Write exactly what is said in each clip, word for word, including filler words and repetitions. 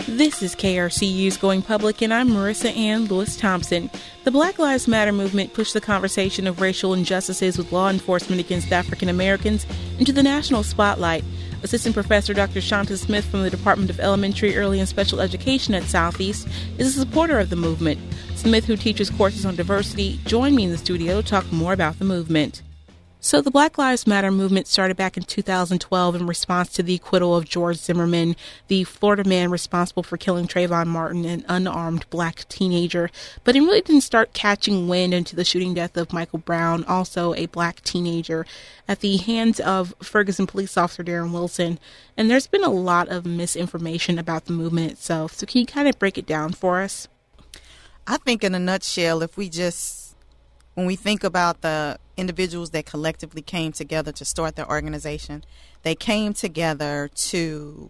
This is K R C U's Going Public, and I'm Marissa Ann Lewis-Thompson. The Black Lives Matter movement pushed the conversation of racial injustices with law enforcement against African Americans into the national spotlight. Assistant Professor Doctor Shanta Smith from the Department of Elementary, Early, and Special Education at Southeast is a supporter of the movement. Smith, who teaches courses on diversity, joined me in the studio to talk more about the movement. So the Black Lives Matter movement started back in two thousand twelve in response to the acquittal of George Zimmerman, the Florida man responsible for killing Trayvon Martin, an unarmed black teenager. But it really didn't start catching wind until the shooting death of Michael Brown, also a black teenager, at the hands of Ferguson police officer Darren Wilson. And there's been a lot of misinformation about the movement itself. So can you kind of break it down for us? I think in a nutshell, if we just, when we think about the individuals that collectively came together to start their organization, they came together to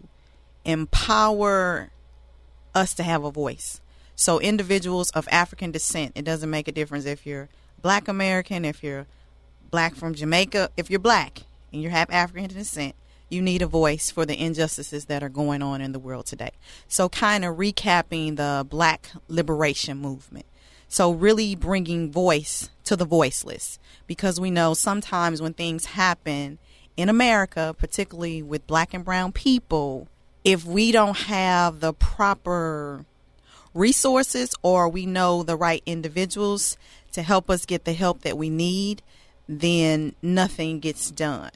empower us to have a voice. So individuals of African descent, it doesn't make a difference if you're black American, if you're black from Jamaica, if you're black and you have African descent, you need a voice for the injustices that are going on in the world today. So kind of recapping the Black liberation movement. So really bringing voice to the voiceless, because we know sometimes when things happen in America, particularly with black and brown people, if we don't have the proper resources or we know the right individuals to help us get the help that we need, then nothing gets done.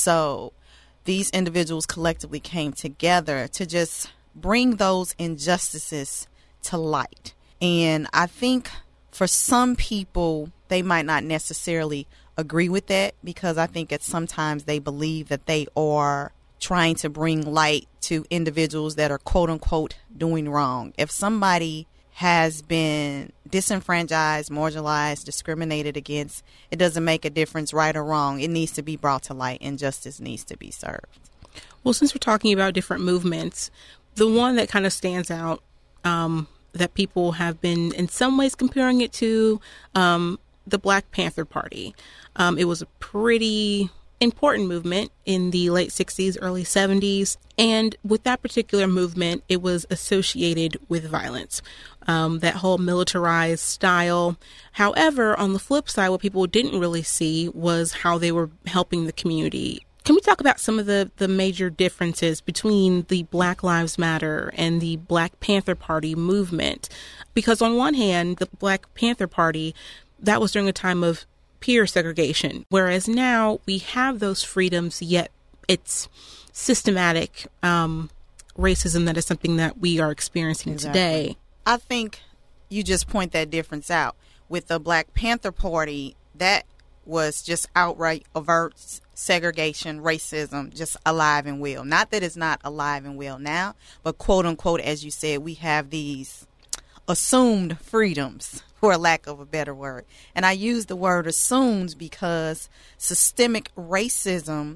So these individuals collectively came together to just bring those injustices to light. And I think for some people, they might not necessarily agree with that, because I think that sometimes they believe that they are trying to bring light to individuals that are quote unquote doing wrong. If somebody has been disenfranchised, marginalized, discriminated against, it doesn't make a difference, right or wrong. It needs to be brought to light and justice needs to be served. Well, since we're talking about different movements, the one that kind of stands out um, that people have been in some ways comparing it to um, the Black Panther Party. Um, it was a pretty important movement in the late sixties, early seventies. And with that particular movement, it was associated with violence, um, that whole militarized style. However, on the flip side, what people didn't really see was how they were helping the community. Can we talk about some of the, the major differences between the Black Lives Matter and the Black Panther Party movement? Because on one hand, the Black Panther Party, that was during a time of peer segregation, whereas now we have those freedoms, yet it's systematic um, racism that is something that we are experiencing exactly. today. I think you just point that difference out. With the Black Panther Party, that was just outright overt segregation, racism, just alive and well. Not that it's not alive and well now, but quote unquote, as you said, we have these assumed freedoms, for a lack of a better word. And I use the word assumed because systemic racism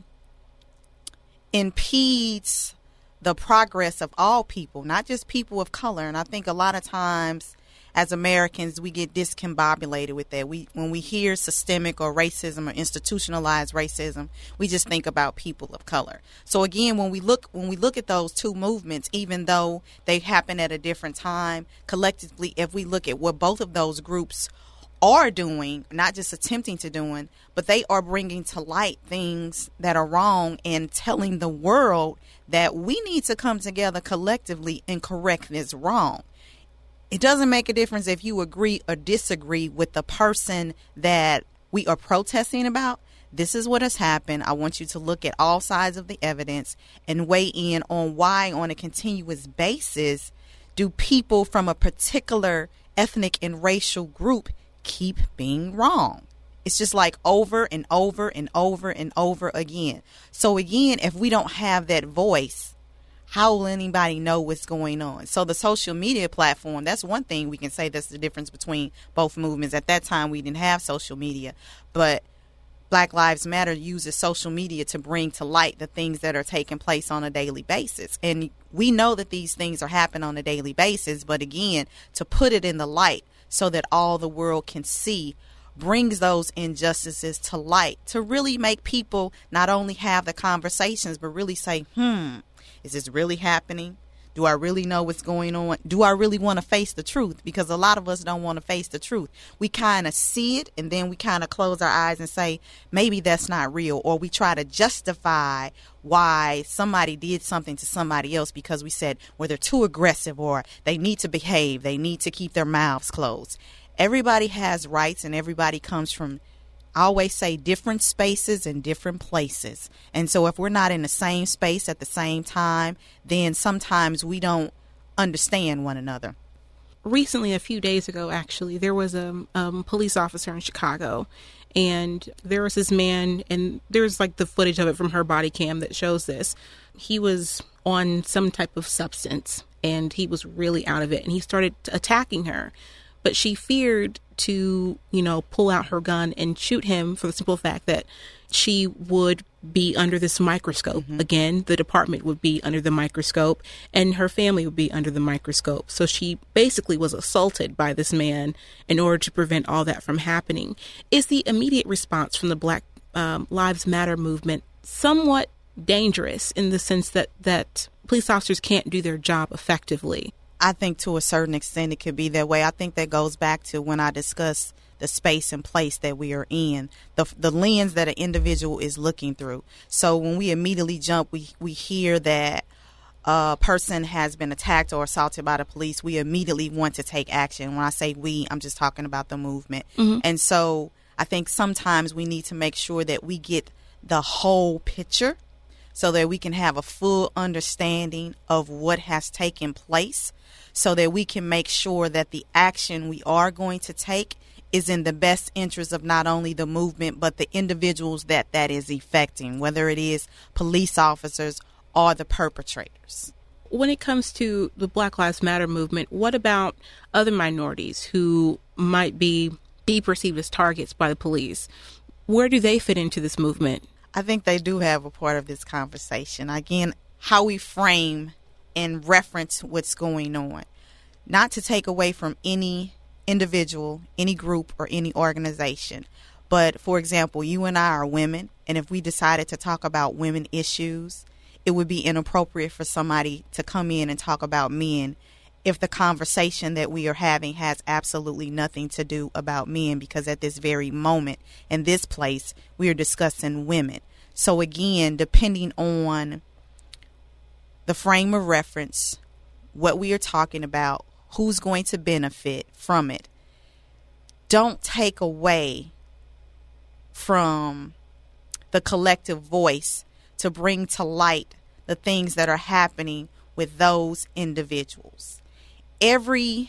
impedes the progress of all people, not just people of color. And I think a lot of times as Americans, we get discombobulated with that. We, when we hear systemic or racism or institutionalized racism, we just think about people of color. So again, when we look when we look at those two movements, even though they happen at a different time, collectively, if we look at what both of those groups are doing, not just attempting to doing, but they are bringing to light things that are wrong and telling the world that we need to come together collectively and correct this wrong. It doesn't make a difference if you agree or disagree with the person that we are protesting about. This is what has happened. I want you to look at all sides of the evidence and weigh in on why, on a continuous basis, do people from a particular ethnic and racial group keep being wrong. It's just like over and over and over and over again. So again, if we don't have that voice, how will anybody know what's going on? So the social media platform, that's one thing we can say that's the difference between both movements. At that time, we didn't have social media, but Black Lives Matter uses social media to bring to light the things that are taking place on a daily basis. And we know that these things are happening on a daily basis, but again, to put it in the light so that all the world can see brings those injustices to light, to really make people not only have the conversations, but really say, hmm, is this really happening? Do I really know what's going on? Do I really want to face the truth? Because a lot of us don't want to face the truth. We kind of see it, and then we kind of close our eyes and say, maybe that's not real. Or we try to justify why somebody did something to somebody else because we said, well, they're too aggressive, or they need to behave. They need to keep their mouths closed. Everybody has rights, and everybody comes from, I always say, different spaces and different places. And so if we're not in the same space at the same time, then sometimes we don't understand one another. Recently, a few days ago, actually, there was a um, police officer in Chicago, and there was this man, and there's like the footage of it from her body cam that shows this. He was on some type of substance, and he was really out of it, and he started attacking her. But she feared to, you know, pull out her gun and shoot him for the simple fact that she would be under this microscope. Mm-hmm. Again, the department would be under the microscope, and her family would be under the microscope. So she basically was assaulted by this man in order to prevent all that from happening. Is the immediate response from the Black um, Lives Matter movement somewhat dangerous in the sense that, that police officers can't do their job effectively? I think to a certain extent it could be that way. I think that goes back to when I discussed the space and place that we are in, the the lens that an individual is looking through. So when we immediately jump, we, we hear that a person has been attacked or assaulted by the police, we immediately want to take action. When I say we, I'm just talking about the movement. Mm-hmm. And so I think sometimes we need to make sure that we get the whole picture so that we can have a full understanding of what has taken place, so that we can make sure that the action we are going to take is in the best interest of not only the movement, but the individuals that that is affecting, whether it is police officers or the perpetrators. When it comes to the Black Lives Matter movement, what about other minorities who might be, be perceived as targets by the police? Where do they fit into this movement? I think they do have a part of this conversation. Again, how we frame and reference what's going on. Not to take away from any individual, any group, or any organization. But, for example, you and I are women, and if we decided to talk about women issues, it would be inappropriate for somebody to come in and talk about men if the conversation that we are having has absolutely nothing to do about men, because at this very moment, in this place, we are discussing women. So again, depending on the frame of reference, what we are talking about, who's going to benefit from it, don't take away from the collective voice to bring to light the things that are happening with those individuals. Every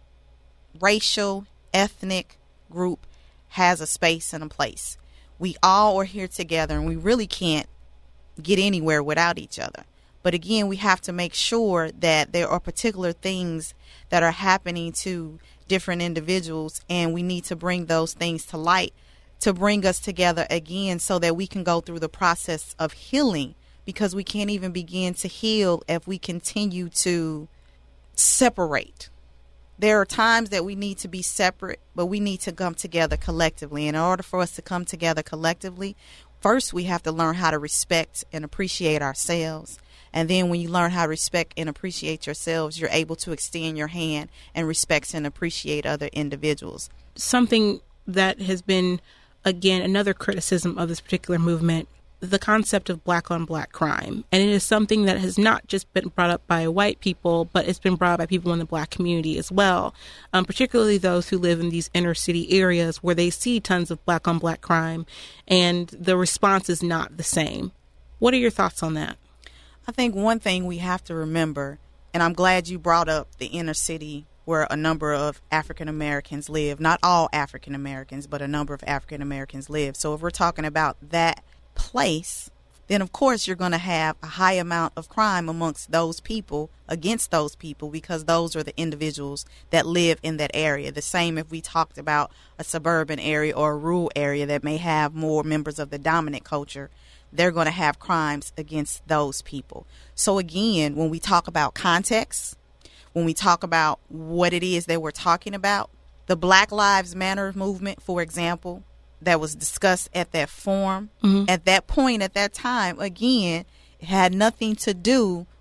racial, ethnic group has a space and a place. We all are here together, and we really can't get anywhere without each other. But again, we have to make sure that there are particular things that are happening to different individuals, and we need to bring those things to light to bring us together again so that we can go through the process of healing, because we can't even begin to heal if we continue to separate. There are times that we need to be separate, but we need to come together collectively. And in order for us to come together collectively, first we have to learn how to respect and appreciate ourselves. And then when you learn how to respect and appreciate yourselves, you're able to extend your hand and respect and appreciate other individuals. Something that has been, again, another criticism of this particular movement, the concept of black on black crime. And it is something that has not just been brought up by white people, but it's been brought up by people in the black community as well, um, particularly those who live in these inner city areas where they see tons of black on black crime, and the response is not the same. What are your thoughts on that? I think one thing we have to remember, and I'm glad you brought up the inner city where a number of African Americans live, not all African Americans, but a number of African Americans live. So if we're talking about that place, then of course you're going to have a high amount of crime amongst those people, against those people, because those are the individuals that live in that area. The same if we talked about a suburban area or a rural area that may have more members of the dominant culture, they're going to have crimes against those people. So again, when we talk about context, when we talk about what it is that we're talking about, the Black Lives Matter movement, for example, that was discussed at that forum, mm-hmm. at that point, at that time, again, it had nothing to do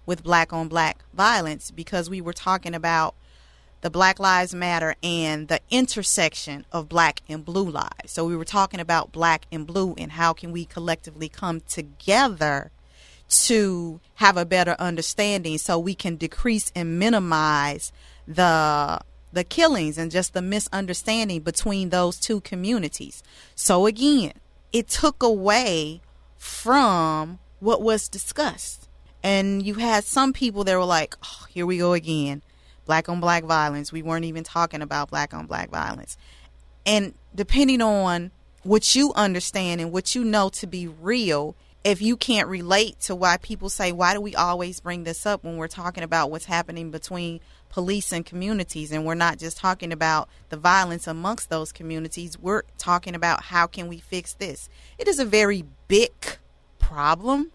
with black on black violence, because we were talking about the Black Lives Matter and the intersection of black and blue lives. So we were talking about black and blue and how can we collectively come together to have a better understanding so we can decrease and minimize the the killings and just the misunderstanding between those two communities. So again, it took away from what was discussed. And you had some people that were like, oh, here we go again. Black on black violence. We weren't even talking about black on black violence. And depending on what you understand and what you know to be real, if you can't relate to why people say, why do we always bring this up when we're talking about what's happening between police and communities? And we're not just talking about the violence amongst those communities. We're talking about how can we fix this? It is a very big problem,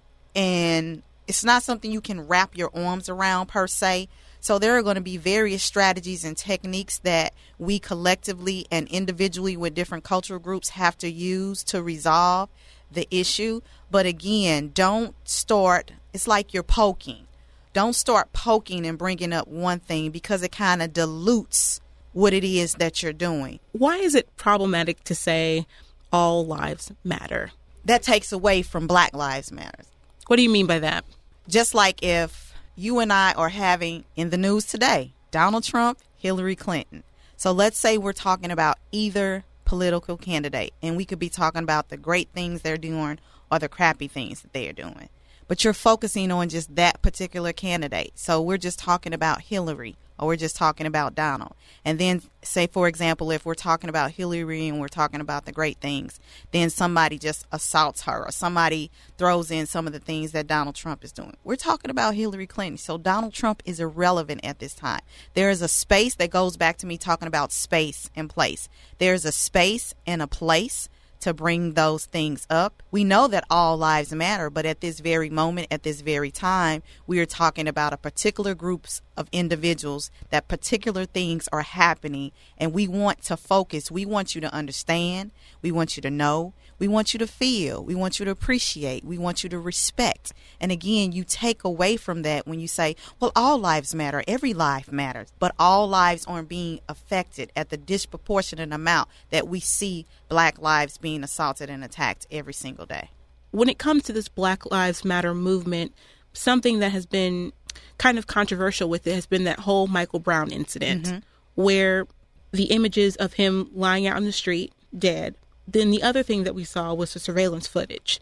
and it's not something you can wrap your arms around per se. So there are going to be various strategies and techniques that we collectively and individually with different cultural groups have to use to resolve the issue. But again, don't start, it's like you're poking. Don't start poking and bringing up one thing, because it kind of dilutes what it is that you're doing. Why is it problematic to say all lives matter? That takes away from Black Lives Matter. What do you mean by that? Just like if you and I are having in the news today, Donald Trump, Hillary Clinton. So let's say we're talking about either political candidate, and we could be talking about the great things they're doing or the crappy things that they are doing. But you're focusing on just that particular candidate. So we're just talking about Hillary, or we're just talking about Donald. And then say, for example, if we're talking about Hillary and we're talking about the great things, then somebody just assaults her or somebody throws in some of the things that Donald Trump is doing. We're talking about Hillary Clinton. So Donald Trump is irrelevant at this time. There is a space that goes back to me talking about space and place. There's a space and a place to bring those things up. We know that all lives matter, but at this very moment, at this very time, we are talking about a particular groups of individuals, that particular things are happening, and we want to focus. We want you to understand. We want you to know. We want you to feel. We want you to appreciate. We want you to respect. And again, you take away from that when you say, well, all lives matter. Every life matters. But all lives aren't being affected at the disproportionate amount that we see Black lives being assaulted and attacked every single day. When it comes to this Black Lives Matter movement, something that has been kind of controversial with it has been that whole Michael Brown incident, mm-hmm. where the images of him lying out in the street dead. Then the other thing that we saw was the surveillance footage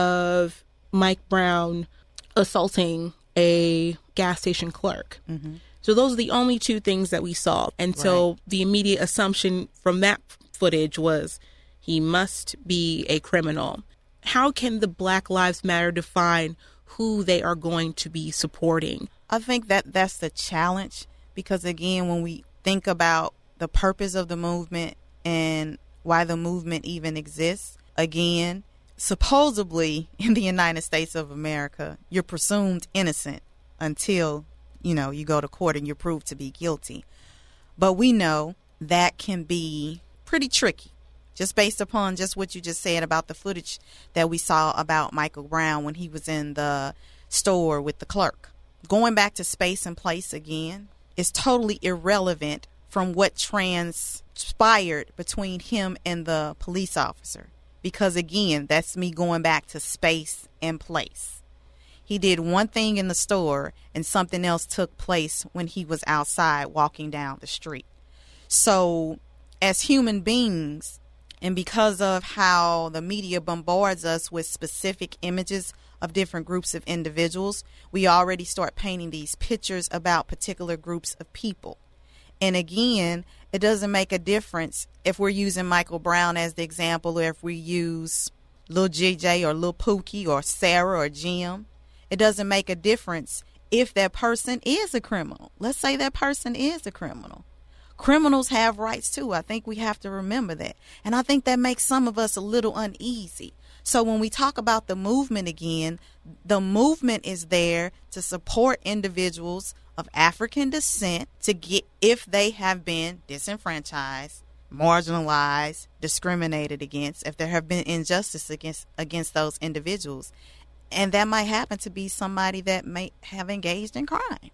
of Mike Brown assaulting a gas station clerk. Mm-hmm. So those are the only two things that we saw. And right. So the immediate assumption from that footage was he must be a criminal. How can the Black Lives Matter define who they are going to be supporting? I think that that's the challenge, because again, when we think about the purpose of the movement and why the movement even exists, again, supposedly in the United States of America, you're presumed innocent until, you know, you go to court and you're proved to be guilty. But we know that can be pretty tricky, just based upon just what you just said about the footage that we saw about Michael Brown when he was in the store with the clerk. Going back to space and place again is totally irrelevant from what transpired between him and the police officer. Because again, that's me going back to space and place. He did one thing in the store and something else took place when he was outside walking down the street. So as human beings, and because of how the media bombards us with specific images of different groups of individuals, we already start painting these pictures about particular groups of people. And again, it doesn't make a difference if we're using Michael Brown as the example, or if we use Lil J J or Lil Pookie or Sarah or Jim. It doesn't make a difference if that person is a criminal. Let's say that person is a criminal. Criminals have rights too. I think we have to remember that. And I think that makes some of us a little uneasy. So when we talk about the movement again, the movement is there to support individuals of African descent to get, if they have been disenfranchised, marginalized, discriminated against, if there have been injustice against against those individuals. And that might happen to be somebody that may have engaged in crime.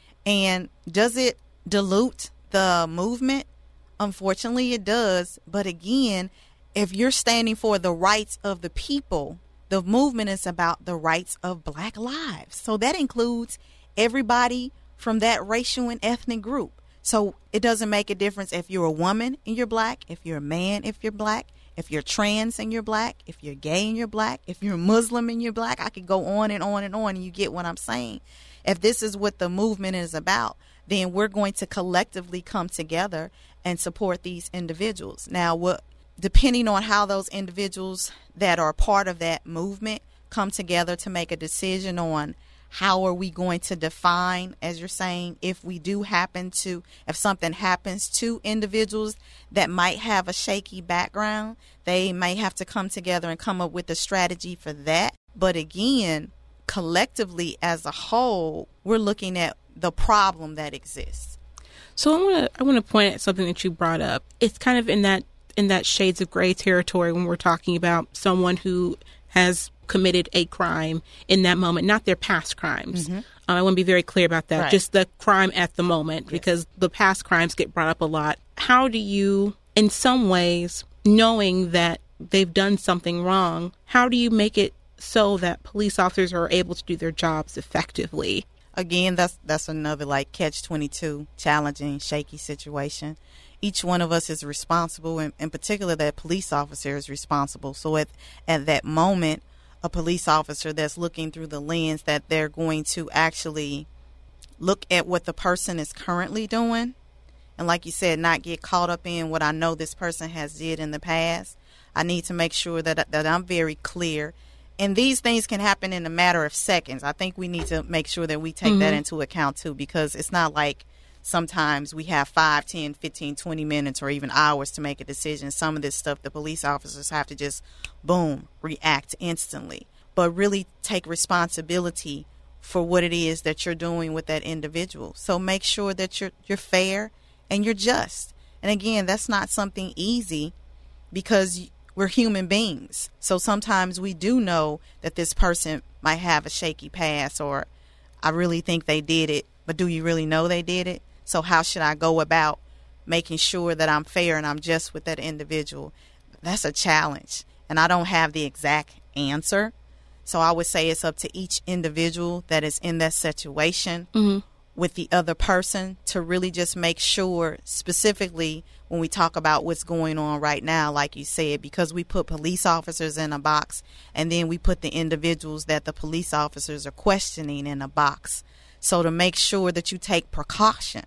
And does it dilute the movement? Unfortunately, it does. But again, if you're standing for the rights of the people, the movement is about the rights of Black lives. So that includes everybody from that racial and ethnic group. So it doesn't make a difference if you're a woman and you're Black, if you're a man, if you're Black, if you're trans and you're Black, if you're gay and you're Black, if you're Muslim and you're Black. I could go on and on and on, and you get what I'm saying. If this is what the movement is about, then we're going to collectively come together and support these individuals. Now, what, depending on how those individuals that are part of that movement come together to make a decision on how are we going to define, as you're saying, if we do happen to, if something happens to individuals that might have a shaky background, they may have to come together and come up with a strategy for that. But again, collectively as a whole, we're looking at the problem that exists. So I want to I want to point at something that you brought up. It's kind of in that in that shades of gray territory when we're talking about someone who has committed a crime in that moment, not their past crimes. Mm-hmm. Um, I want to be very clear about that. Right. Just the crime at the moment, yes. Because the past crimes get brought up a lot. How do you, in some ways, knowing that they've done something wrong, how do you make it so that police officers are able to do their jobs effectively? Again, that's that's another like catch twenty-two, challenging, shaky situation. Each one of us is responsible, and in particular that police officer is responsible. So at, at that moment, a police officer that's looking through the lens that they're going to actually look at what the person is currently doing. And like you said, not get caught up in what I know this person has did in the past. I need to make sure that that I'm very clear. And these things can happen in a matter of seconds. I think we need to make sure that we take mm-hmm. that into account too, because it's not like sometimes we have five, ten, fifteen, twenty minutes or even hours to make a decision. Some of this stuff, the police officers have to just, boom, react instantly. But really take responsibility for what it is that you're doing with that individual. So make sure that you're you're fair and you're just. And again, that's not something easy because we're human beings. So sometimes we do know that this person might have a shaky past, or I really think they did it, but do you really know they did it? So how should I go about making sure that I'm fair and I'm just with that individual? That's a challenge. And I don't have the exact answer. So I would say it's up to each individual that is in that situation mm-hmm. with the other person to really just make sure, specifically when we talk about what's going on right now, like you said, because we put police officers in a box and then we put the individuals that the police officers are questioning in a box. So to make sure that you take precaution,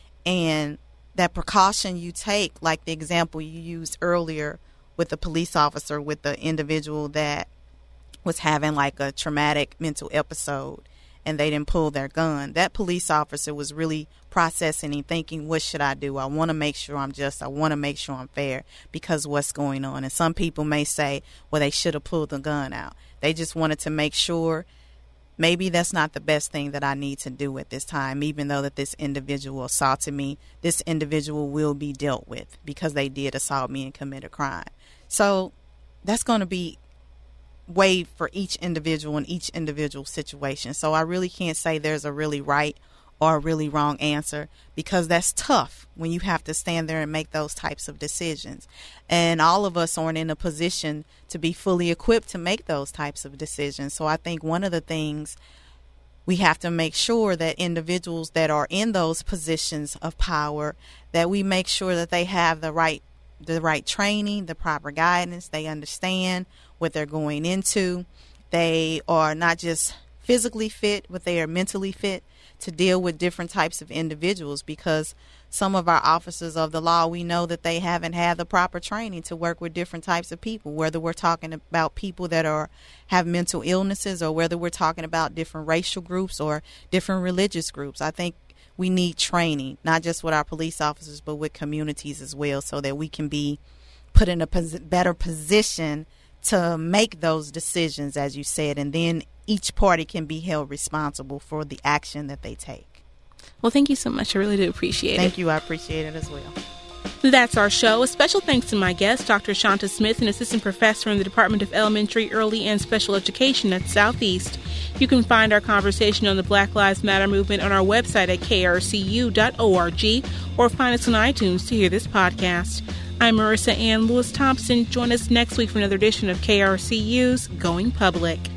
and that precaution you take, like the example you used earlier with the police officer, with the individual that was having like a traumatic mental episode and they didn't pull their gun. That police officer was really processing and thinking, what should I do? I want to make sure I'm just. I want to make sure I'm fair because what's going on. And some people may say, well, they should have pulled the gun out. They just wanted to make sure maybe that's not the best thing that I need to do at this time, even though that this individual assaulted me. This individual will be dealt with because they did assault me and commit a crime. So that's going to be weighed for each individual in each individual situation. So I really can't say there's a really right or a really wrong answer, because that's tough when you have to stand there and make those types of decisions. And all of us aren't in a position to be fully equipped to make those types of decisions. So I think one of the things we have to make sure that individuals that are in those positions of power, that we make sure that they have the right the right training, the proper guidance. They understand what they're going into. They are not just physically fit, but they are mentally fit to deal with different types of individuals, because some of our officers of the law, we know that they haven't had the proper training to work with different types of people, whether we're talking about people that are have mental illnesses or whether we're talking about different racial groups or different religious groups. I think we need training, not just with our police officers, but with communities as well, so that we can be put in a pos- better position to make those decisions, as you said, and then each party can be held responsible for the action that they take. Well, thank you so much. I really do appreciate thank it. Thank you. I appreciate it as well. That's our show. A special thanks to my guest, Doctor Shanta Smith, an assistant professor in the Department of Elementary, Early, and Special Education at Southeast. You can find our conversation on the Black Lives Matter movement on our website at k r c u dot org or find us on iTunes to hear this podcast. I'm Marissa Ann Lewis Thompson. Join us next week for another edition of K R C U's Going Public.